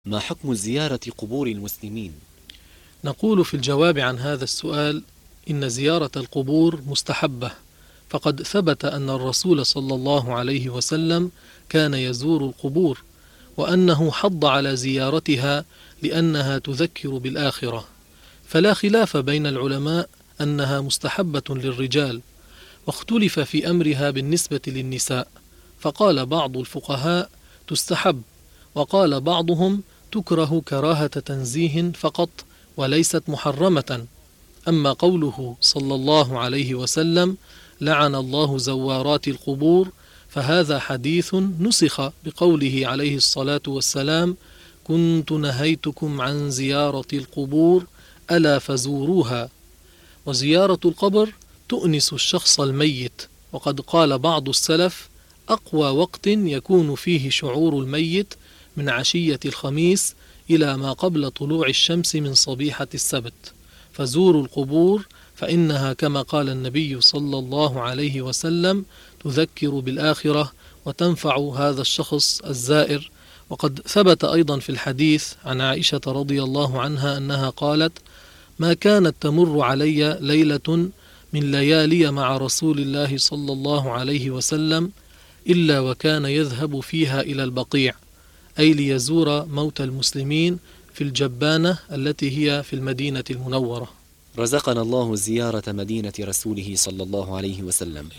ما حكم زيارة قبور المسلمين؟ نقول في الجواب عن هذا السؤال: إن زيارة القبور مستحبة، فقد ثبت أن الرسول صلى الله عليه وسلم كان يزور القبور، وأنه حض على زيارتها لأنها تذكر بالآخرة، فلا خلاف بين العلماء أنها مستحبة للرجال، واختلف في أمرها بالنسبة للنساء، فقال بعض الفقهاء تستحب، وقال بعضهم تكره كراهة تنزيه فقط وليست محرمة. أما قوله صلى الله عليه وسلم لعن الله زوارات القبور، فهذا حديث نسخ بقوله عليه الصلاة والسلام: كنت نهيتكم عن زيارة القبور ألا فزوروها. وزيارة القبر تؤنس الشخص الميت، وقد قال بعض السلف: أقوى وقت يكون فيه شعور الميت من عشية الخميس إلى ما قبل طلوع الشمس من صبيحة السبت، فزوروا القبور فإنها كما قال النبي صلى الله عليه وسلم تذكر بالآخرة وتنفع هذا الشخص الزائر. وقد ثبت أيضا في الحديث عن عائشة رضي الله عنها أنها قالت: ما كانت تمر علي ليلة من ليالي مع رسول الله صلى الله عليه وسلم إلا وكان يذهب فيها إلى البقيع، أي ليزور موتى المسلمين في الجبانة التي هي في المدينة المنورة. رزقنا الله زيارة مدينة رسوله صلى الله عليه وسلم.